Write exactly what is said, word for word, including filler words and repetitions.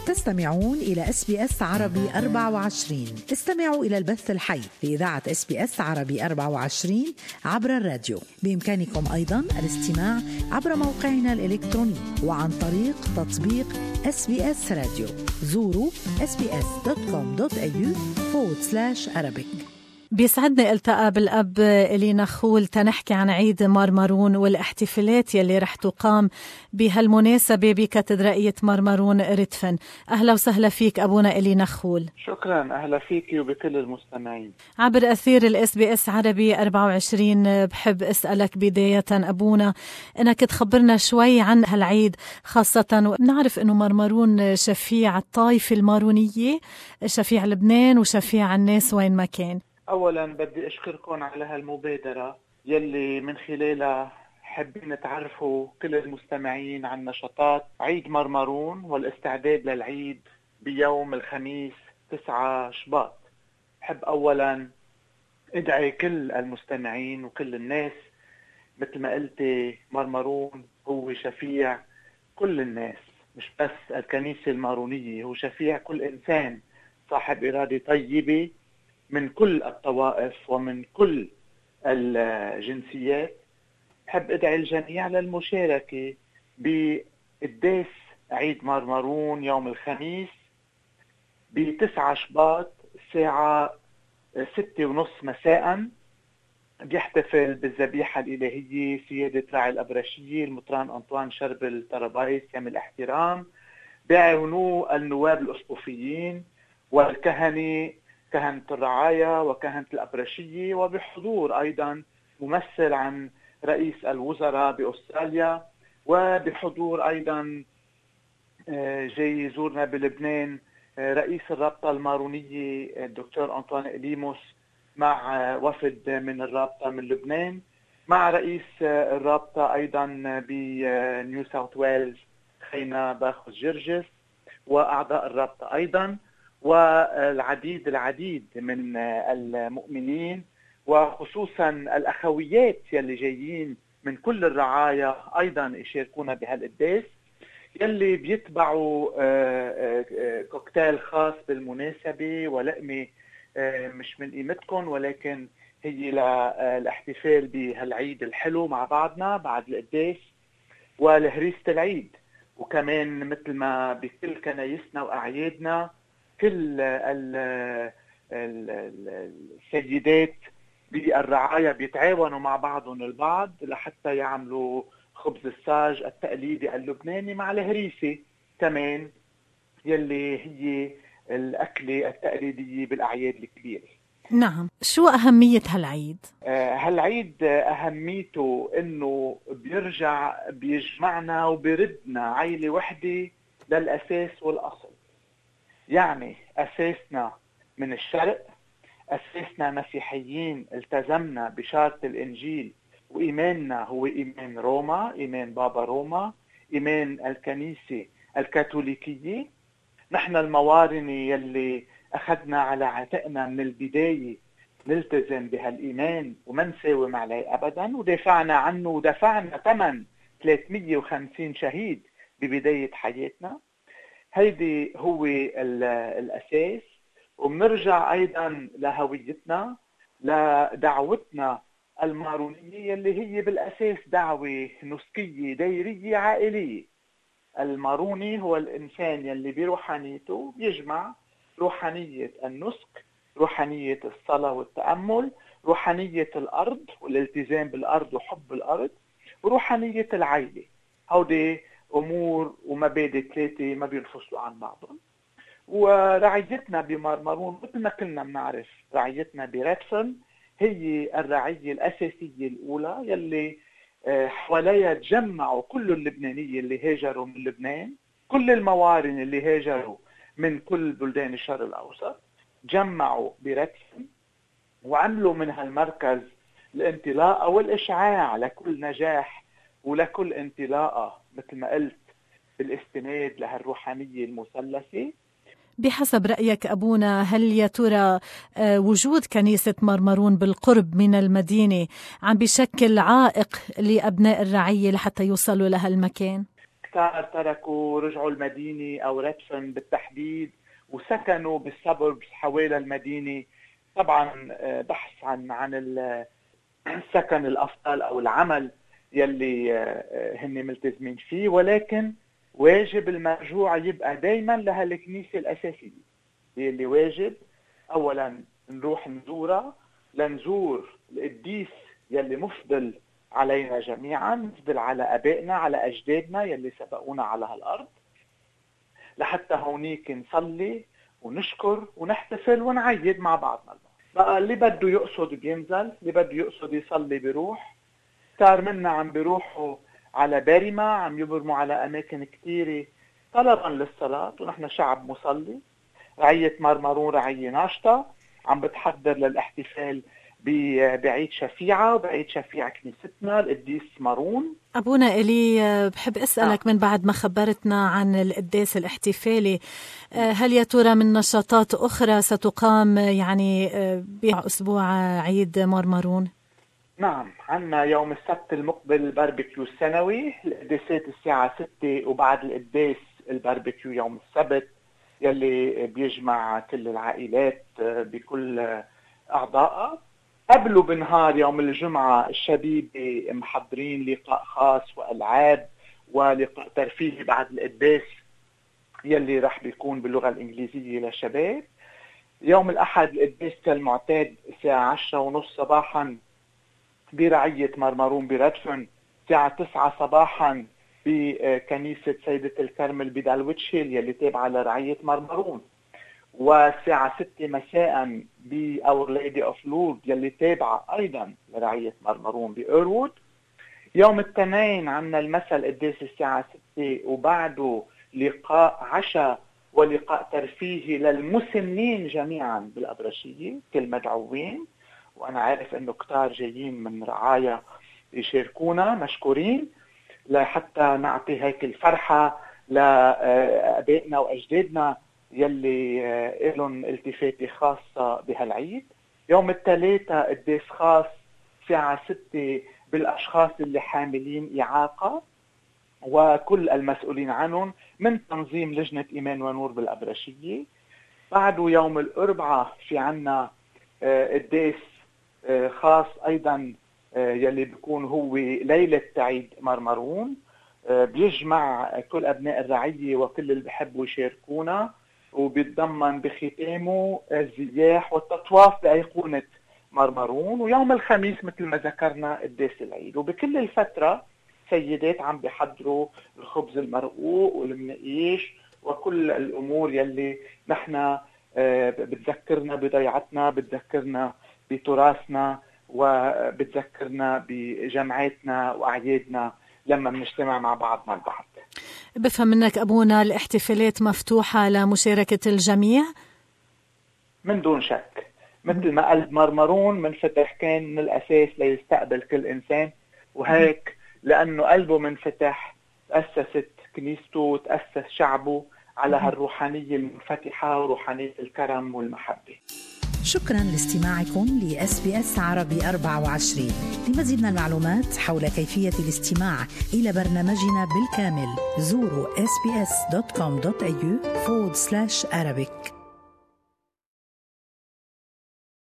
تستمعون إلى إس بي إس عربي أربعة وعشرين. استمعوا إلى البث الحي لإذاعة إس بي إس عربي أربعة وعشرين عبر الراديو. بإمكانكم أيضاً الاستماع عبر موقعنا الإلكتروني وعن طريق تطبيق إس بي إس راديو. زوروا إس بي إس دوت كوم دوت إيه يو forward slash Arabic. بيسعدني التقى بالأب إلي نخول تنحكي عن عيد مرمرون والاحتفالات يلي رح تقام بهالمناسبة بكاتدرائية مرمرون ردفن. أهلا وسهلا فيك أبونا إلي نخول. شكرا، أهلا فيكي وبكل المستمعين. عبر أثير الإس بي إس عربي أربعة وعشرين بحب أسألك بداية أبونا إنك تخبرنا شوي عن هالعيد، خاصة ونعرف إنه مرمرون شفيع الطائفة المارونية، شفيع لبنان وشفيع الناس وين ما كان. أولا بدي أشكركم على هالمبادرة يلي من خلالها حابين تعرفوا كل المستمعين عن نشاطات عيد مرمرون والاستعداد للعيد بيوم الخميس تسعة شباط. بحب أولا أدعي كل المستمعين وكل الناس، مثل ما قلتي مرمرون هو شفيع كل الناس، مش بس الكنيسة المارونية، هو شفيع كل إنسان صاحب إرادة طيبة من كل الطوائف ومن كل الجنسيات. بحب أدعي الجميع للمشاركة بقداس عيد مرمرون يوم الخميس بتسعة شباط الساعة ستة ونص مساء. بيحتفل بالذبيحة الإلهية سيادة راعي الأبرشية المطران أنطوان شربل طرابايس يوم الاحترام، بيعاونوه النواب الأسقفيين والكهنة، كهنة الرعاية وكهنة الأبرشية، وبحضور أيضا ممثل عن رئيس الوزراء بأستراليا، وبحضور أيضا جاي يزورنا بلبنان رئيس الرابطة المارونية الدكتور أنطوان إليموس مع وفد من الرابطة من لبنان، مع رئيس الرابطة أيضا بنيو ساوث ويلز خينا باخوز جرجس، وأعضاء الرابطة أيضا، والعديد العديد من المؤمنين، وخصوصا الأخويات يلي جايين من كل الرعاية أيضا يشاركونا بهالقداس، يلي بيتبعوا كوكتيل خاص بالمناسبة ولقمة مش من قيمتكم، ولكن هي للاحتفال بهالعيد الحلو مع بعضنا بعد القداس ولهريسة العيد. وكمان مثل ما بكل كنايسنا وأعيادنا كل السيدات بالرعاية بيتعاونوا مع بعضهم البعض لحتى يعملوا خبز الساج التقليدي اللبناني مع الهريسة كمان يلي هي الأكلة التقليدية بالأعياد الكبيرة. نعم، شو أهمية هالعيد؟ آه هالعيد أهميته إنه بيرجع بيجمعنا وبيردنا عائلة وحدة للأساس والأصل. يعني أساسنا من الشرق، أساسنا مسيحيين التزمنا بشارة الإنجيل، وإيماننا هو إيمان روما، إيمان بابا روما، إيمان الكنيسة الكاثوليكية. نحن الموارنة يلي أخذنا على عاتقنا من البداية نلتزم بهالإيمان وما نساوم عليه أبدا، ودافعنا عنه ودفعنا ثمن ثلاثمية وخمسين شهيد ببداية حياتنا. هيدي هو الأساس، وبنرجع أيضا لهويتنا، لدعوتنا المارونية اللي هي بالأساس دعوة نسكية دايرية عائلية. الماروني هو الإنسان يلي بروحانيته بيجمع روحانية النسك، روحانية الصلاة والتأمل، روحانية الأرض والالتزام بالأرض وحب الأرض، وروحانية العائلة. هودي أمور ومبادئ ثلاثة ما بينفصلوا عن بعضهم. ورعيتنا بمرمرون مثل ما كنا بنعرف رعيتنا بردفن هي الرعية الأساسية الأولى يلي حواليها تجمعوا كل اللبنانية اللي هاجروا من لبنان، كل الموارن اللي هاجروا من كل بلدان الشرق الأوسط جمعوا بردفن وعملوا من هالمركز الانطلاقة والإشعاع لكل نجاح ولكل انطلاقة مثل ما قلت بالاستناد لهالروحانية المثلثة. بحسب رأيك أبونا، هل يا ترى وجود كنيسة مرمرون بالقرب من المدينة عم بيشكل عائق لأبناء الرعية لحتى يوصلوا لهالمكان؟ صار تركوا رجعوا المدينة أو ريدفن بالتحديد وسكنوا بالسبوربس حوالي المدينة. طبعا بحث عن عن السكن الأفضل أو العمل يلي هن ملتزمين فيه، ولكن واجب المرجوع يبقى دايما لهالكنيسة الأساسية اللي واجب أولا نروح نزورها، لنزور القديس يلي مفضل علينا جميعا، مفضل على أبائنا على أجدادنا يلي سبقونا على هالأرض، لحتى هونيك نصلي ونشكر ونحتفل ونعيد مع بعضنا. بقى اللي بده يقصد بينزل، اللي بده يقصد يصلي بيروح. صار منا عم بيروحوا على بارما، عم يبرموا على أماكن كتيرة طلبا للصلاة، ونحن شعب مصلي. رعية مرمرون رعية ناشطة عم بتحضر للاحتفال بعيد شفيعة وبعيد شفيعة كنيستنا القديس مارون. أبونا إلي، بحب أسألك من بعد ما خبرتنا عن القداس الاحتفالي، هل يا ترى من نشاطات أخرى ستقام يعني بأسبوع عيد مرمرون؟ نعم، عنا يوم السبت المقبل الباربيكيو السنوي، القداسات الساعة ستة، وبعد القداس الباربيكيو يوم السبت يلي بيجمع كل العائلات بكل أعضائها. قبله بنهار يوم الجمعة الشبيبة محضرين لقاء خاص وألعاب ولقاء ترفيهي بعد القداس يلي رح بيكون باللغة الإنجليزية للشباب. يوم الأحد القداس كالمعتاد الساعة عشرة ونص صباحا برعية مرمرون بريدفن، الساعة تسعة صباحا بكنيسة سيدة الكرمل بدالويتشيل يلي تابعة لرعية مرمرون، والساعة ستة مساء بأور ليدي أوف لورد يلي تابعة أيضا لرعية مرمرون بإيرwood. يوم الاثنين عنا المساء القداس الساعة ستة، وبعده لقاء عشاء ولقاء ترفيهي للمسنين جميعا بالأبرشية كل مدعوين، وأنا عارف أنه كتار جايين من رعايا يشاركونا، مشكورين، لحتى نعطي هيك الفرحة لأبائنا وأجدادنا يلي إلهم التفاتة خاصة بهالعيد. يوم الثلاثة قداس خاص ساعة ستة بالأشخاص اللي حاملين إعاقة وكل المسؤولين عنهم من تنظيم لجنة إيمان ونور بالأبرشية. بعده يوم الأربعاء في عنا قداس خاص أيضا يلي بيكون هو ليلة عيد مرمرون، بيجمع كل أبناء الرعية وكل اللي بيحبوا يشاركونا، وبيتضمن بختامه الزياح والتطواف بأيقونة مرمرون. ويوم الخميس مثل ما ذكرنا قداس العيد. وبكل الفترة سيدات عم بيحضروا الخبز المرقوق والمنقيش وكل الأمور يلي نحن بتذكرنا بضيعتنا، بتذكرنا بتراثنا، وبتذكرنا بجمعاتنا وأعيادنا لما بنجتمع مع بعضنا البعض. بفهم منك أبونا الاحتفالات مفتوحة لمشاركة الجميع؟ من دون شك، مثل ما قلب مرمرون منفتح كان من الأساس ليستقبل كل إنسان، وهيك لأنه قلبه منفتح تأسست كنيسته وتأسس شعبه على هالروحانية المنفتحة وروحانية الكرم والمحبة. شكرا لاستماعكم ل إس بي إس عربي أربعة وعشرين. لمزيد من المعلومات حول كيفية الاستماع إلى برنامجنا بالكامل زوروا إس بي إس دوت كوم دوت إيه يو forward slash Arabic.